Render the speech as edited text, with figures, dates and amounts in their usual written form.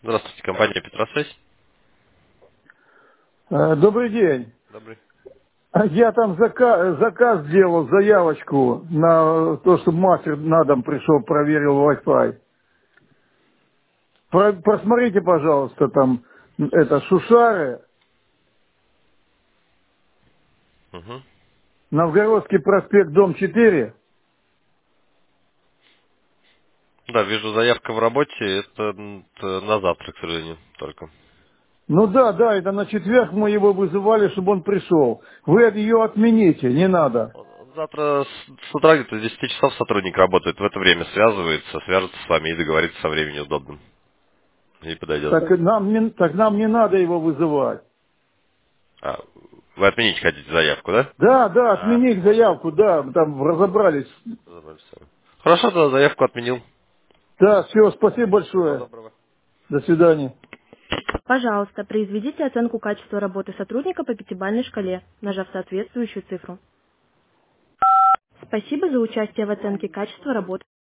Здравствуйте, компания Петросвязь. Добрый день. Добрый. Я там заказ сделал, заявочку на то, чтобы мастер на дом пришел, проверил Wi-Fi. Просмотрите, пожалуйста, там это Шушары, Угу. Новгородский проспект, дом 4. Да, вижу, заявка в работе. Это на завтра, к сожалению, только. Ну да, да, это на четверг мы его вызывали, чтобы он пришел. Вы ее отмените, не надо. Завтра с утра где-то с 10 часов сотрудник работает. В это время свяжется с вами и договорится со временем удобным. И подойдет. Так нам не надо его вызывать. А, вы отменить хотите заявку, да? Да, да, А, отменить понял. заявку, да, там разобрались. Разобрались с вами. Хорошо, да, заявку отменил. Да, все, спасибо Всего большое. доброго. До свидания. Пожалуйста, произведите оценку качества работы сотрудника по пятибалльной шкале, нажав соответствующую цифру. Спасибо за участие в оценке качества работы.